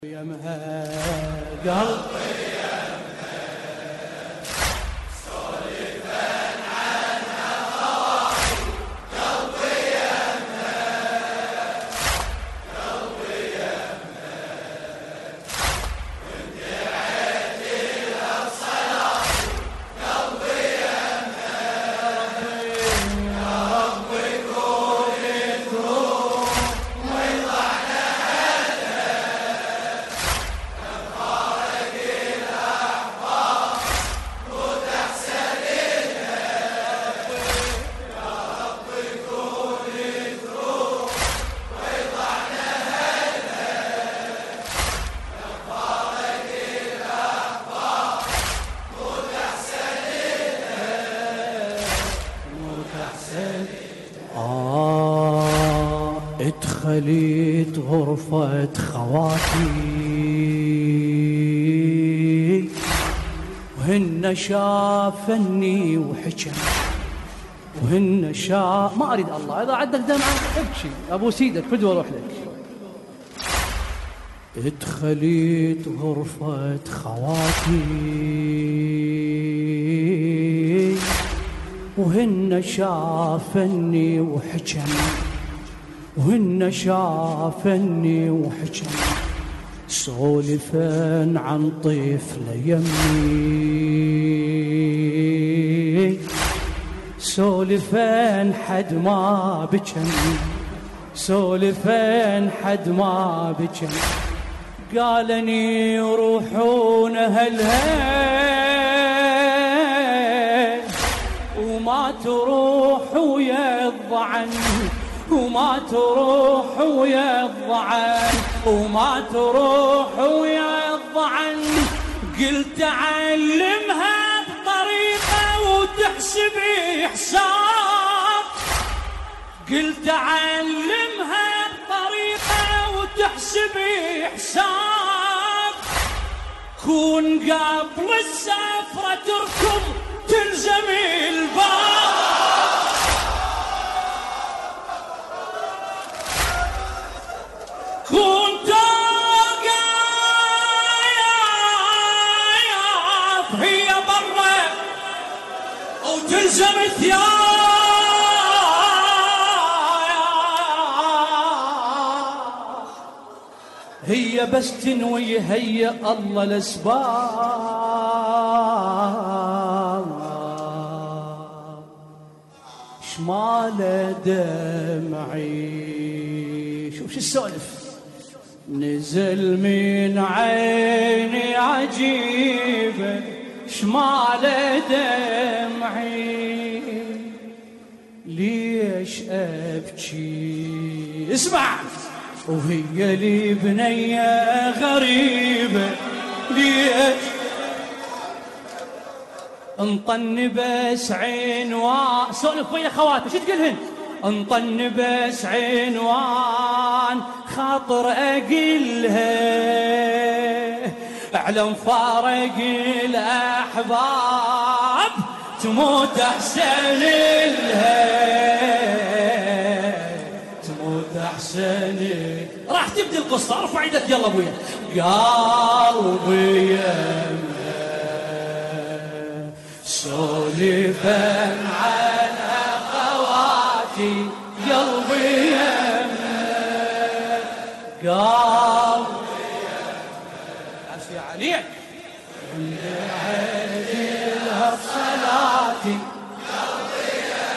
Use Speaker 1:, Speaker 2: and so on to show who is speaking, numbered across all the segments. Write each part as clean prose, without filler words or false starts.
Speaker 1: يمها قلبي ادخليت غرفة خواتي وهن شافني وحكم وهن ما اريد الله اذا عندك دمعة ابكي ابو سيدك فدوى واروح لك. ادخليت غرفة خواتي وهن شافني وحكم وهن شافني وحكم سولفن عن طفل يمي سولفن حد ما بكم سولفن حد ما بكم قالني يروحون هالهي وما تروح ويا الضعن وما تروح ويا الضعن وما تروح ويا الضعن قلت علمها بطريقة وتحسبي حساب قلت علمها بطريقة وتحسبي حساب كون قبل السفرة تركض تلزمي الباب كنت قايف هي برا وتلزم الثياب هي بس تنوي هي الله الاسباب شمال دمعي شوف شو السالف نزل من عيني عجيبة شمال دمعي ليش أبكي اسمع وهي لي بنية غريبة ليش انطن بس عنوان سولف ويا خواتي شو تقولهن انطن بس عنوان خاطر اقلها اعلم فارق الاحباب تموت احسن لها تموت احسن راح تبدي القصه ارفع يدك يلا ابويا قلبي سولفا عن اخواتي قلبي قلبي عافية عليك عند عينها صلاتي قلبي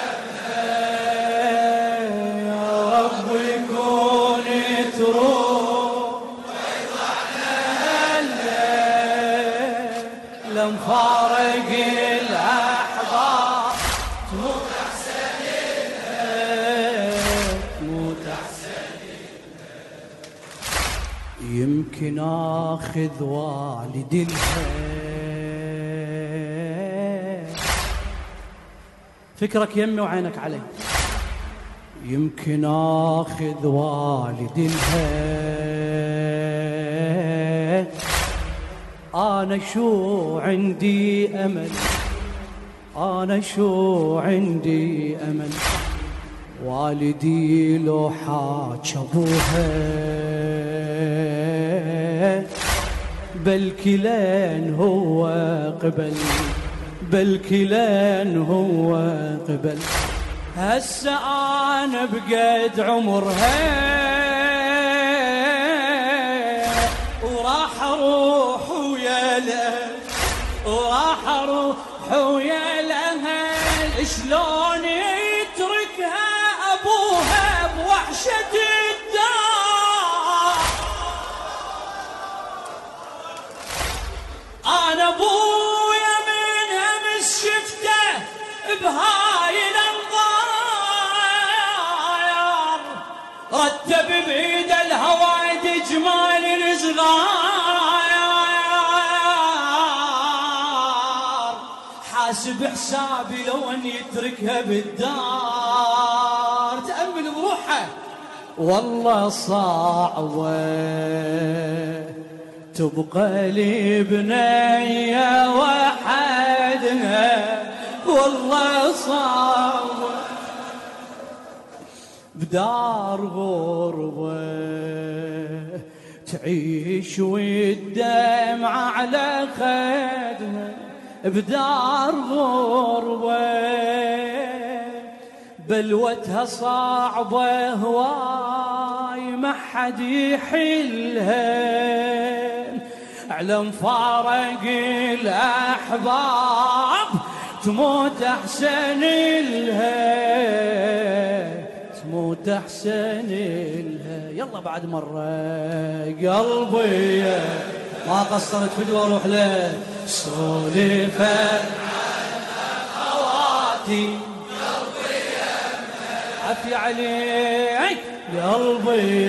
Speaker 1: يا رب يكون تروح ويطلعنا الليل لم فارق الأحباب تموت أحسن تموت أحسن يمكن آخذ والدي الهي فكرك يمي وعينك علي يمكن آخذ والدي الهي أنا شو عندي أمل أنا شو عندي أمل والدي لو حاج أبوها بالكلان هو قبل، بالكلان هو قبل. هسه انا بقيت عمرها وراح اروح ويا الاهل، وراح اروح ويا الاهل. شلون يتركها ابوها بوحشة الدار؟ انا ابويا من امس شفته بهاي الانظار، رتب بايد الهوايد جمال الصغار. حاسب حسابي لو ان يتركها بالدار. تأمل بروحه والله صعبة تبقى لي بنية وحدها، والله صعبة بدار غربة تعيش والدمع على خدها، بدار غربة بلوتها صعبة هواي ما حد يحلها. على مفارق الأحباب تموت أحسن لها، تموت أحسن لها. يلا بعد مرة قلبي ما قصرت فدوى أروح له سولفة خواتي عفي عليك قلبي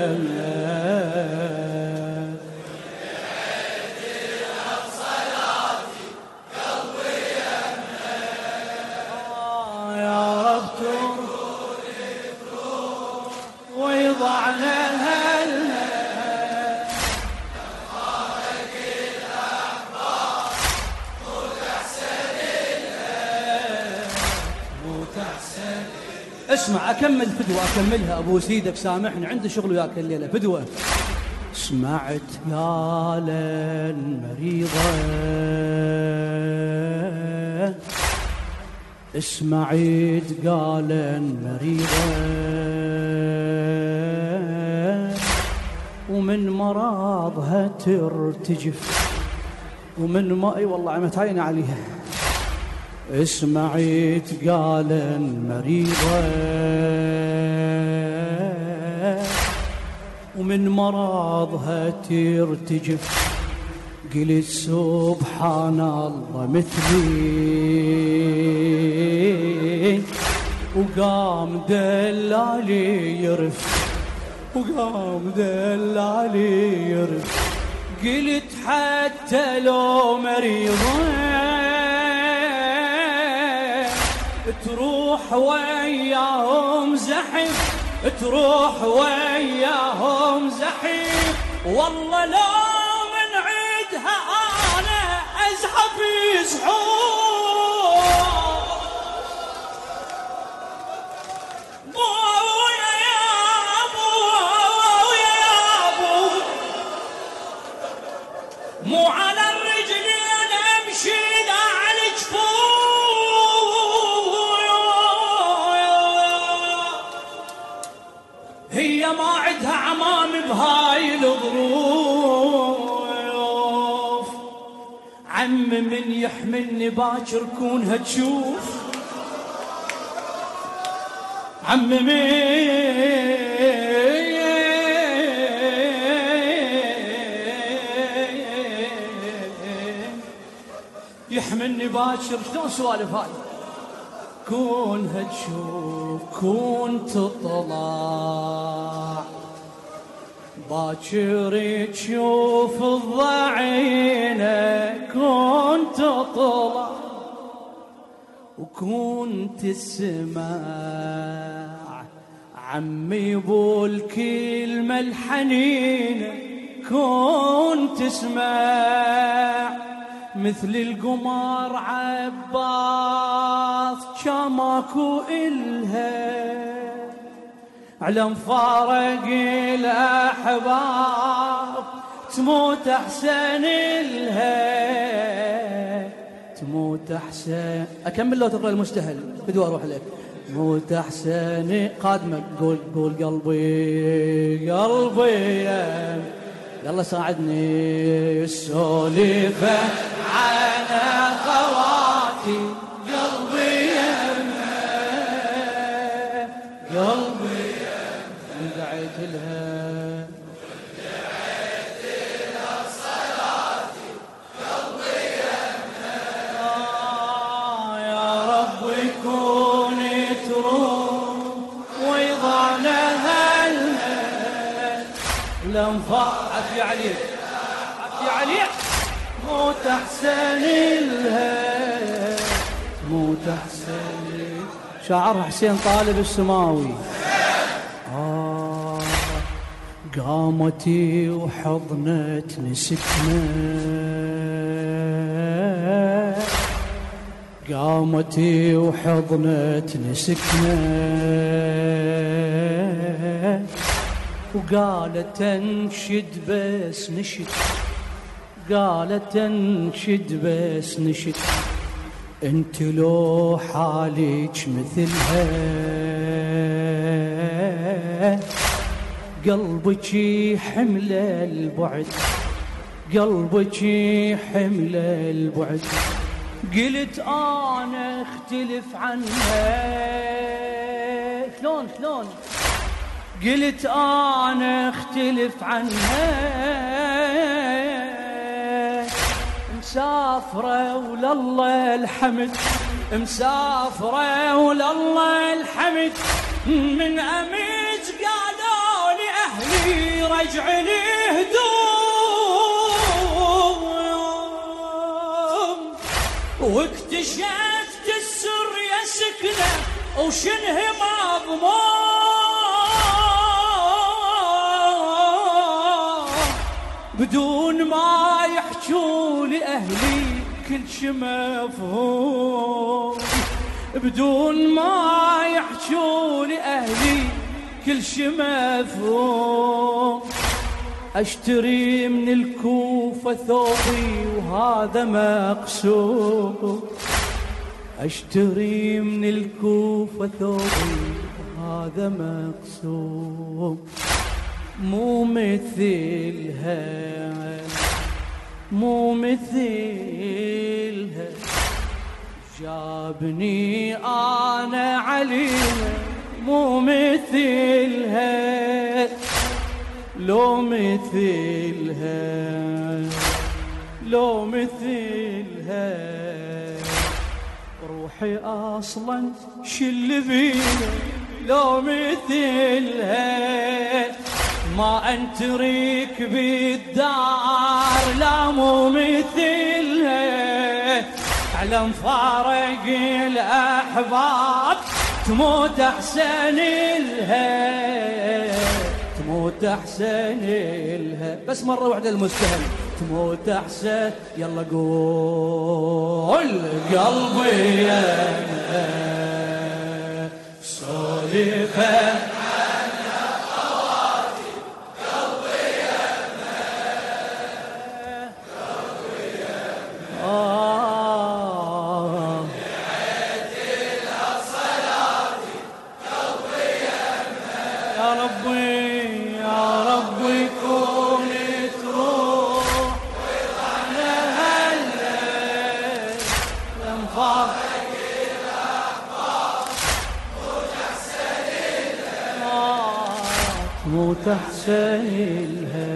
Speaker 1: اسمع أكمل فدوة أكملها أبو سيدك سامحني عندي شغل وياك الليلة فدوة. سمعت قالا مريضة، سمعت قالا مريضة ومن مرضها ترتجف ومن ما اي والله عمت عيني عليها. سمعت قالا مريضة ومن مرضها ترتجف. قلت سبحان الله مثلي وقام دلالي يرف، وقام دلالي يرف. قلت حتى لو مريضة تروح وياهم زحف، تروح وياهم زحف. والله لو من عيدها انا ازحف يزحون. بويا يا ابو يا ابو مو على الرجلين امشي لا على الجفون. هي ما عندها عمام بهاي الظروف. عم من يحملني باكر كونها تشوف، عم من يحملني باكر. شلون سوالف هاي؟ كونها تشوف كون تطلع باكر تشوف الضعينة كون تطلع وكون تسمع عمي بالكلمة الحنينة كون تسمع مثل القمر عباس شماكو إلها على مفارق الأحباب تموت أحسن لها، تموت أحسن. أكمل لو تقرأ المستهل بدو أروح لك. تموت أحسن قادمك. قول قول قلبي قلبي يلا ساعدني السولفة عن أخواتي. قلبي قلبي دعيت لها صلاتي. قلبي يا رب يكون تروح ويضع لها الأنفاق. عفي عليك عفي عليك. موت أحسن لها، موت أحسن. شاعر حسين طالب السماوي. قامتي وحضنتني سكنة، قامتي وحضنتني سكنة، وقالت انشد بس نشد، قالت انشد بس نشد. انت لو حالك مثلها قلبك حمل البعد، قلبك حمل البعد. قلت انا اختلف عنها. شلون شلون؟ قلت انا اختلف عنها، مسافرة ولله الحمد، مسافرة ولله الحمد. من أمج قالوا لي أهلي رجع لي هدوم، واكتشفت السر يا سكنة وشنه مضمون. بدون ما يحجوا لي أهلي كل شي مفهوم، بدون ما يحجوا لي أهلي كل شي مفهوم. أشتري من الكوفة ثوبي وهذا مقسوم، أشتري من الكوفة ثوبي وهذا مقسوم. مو مثلها مو مثلها، جابني أنا عليها. مو مثلها لو مثلها، لو مثلها. روحي أصلا شل بيها لو مثلها. ما أنتريك بالدار لا مو مثلها. على مفارق الأحباب تموت أحسن لها، تموت أحسن لها. بس مرة واحدة المستهل. تموت أحسن. يلا قول قلبي يا سولفة تموت أحسن لها.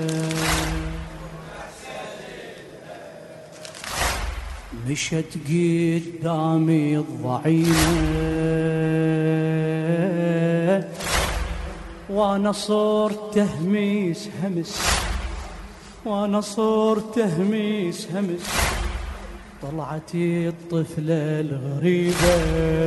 Speaker 1: مشت قدامي الضعينة وانا صرت تهميس همس، وانا صرت تهميس همس. طلعت الطفلة الغريبة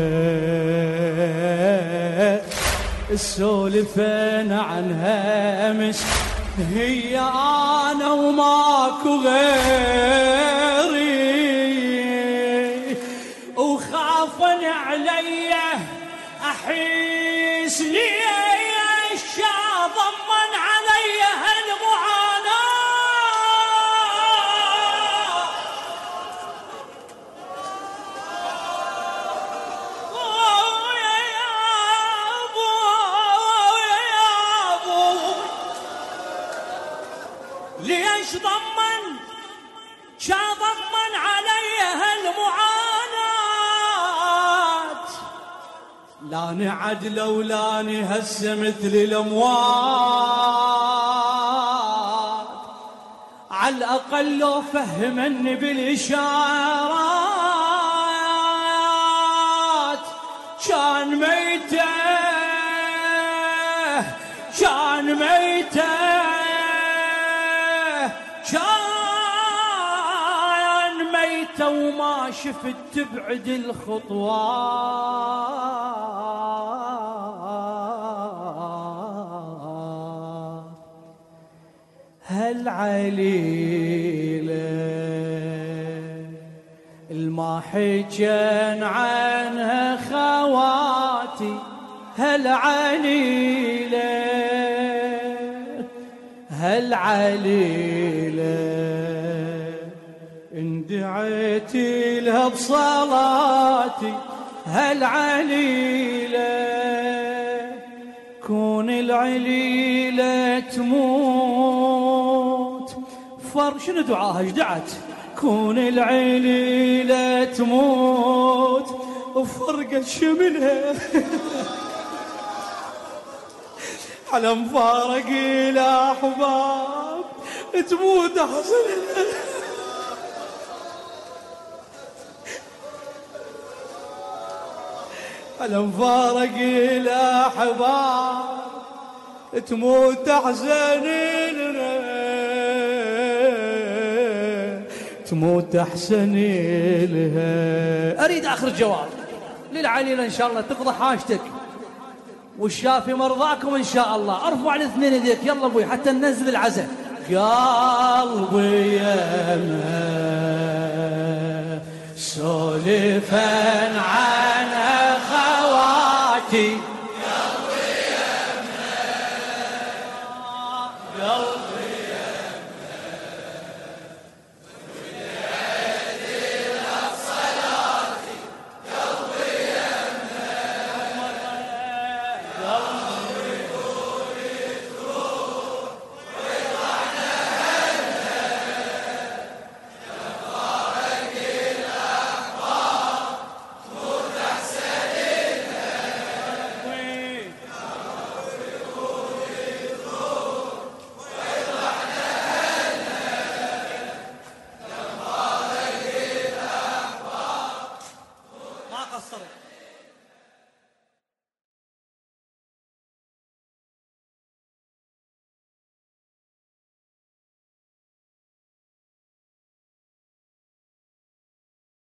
Speaker 1: السولفين عنها امس. هي انا وماكو غيري، وخافن علي احس لي الشا ضمن علي هالمعاناة. ليش كان ضمن علي هالمعاناة، لاني عدل ولاني هسه مثل الاموات، على الاقل لو فهمني بالاشارات كان ميته كان ميته كان ميته وما شفت تبعد الخطوات. هالعليلة الما حجن عنها خواتي، هالعليلة هالعليلة اندعيت لها بصلاتي، هالعليلة كون العليلة تموت شنو دعاها ايش دعت؟ كون العليلة تموت وفرقت شملها على مفارق الأحباب تموت أحزنها، على مفارق الأحباب تموت أحزنها، تموت أحسن لها. أريد آخر جواب للعليلة إن شاء الله تقضى حاجتك والشافي مرضاكم إن شاء الله. ارفع الاثنين يديك يلا ابوي حتى ننزل العزاء. قلبي يا ما سولفا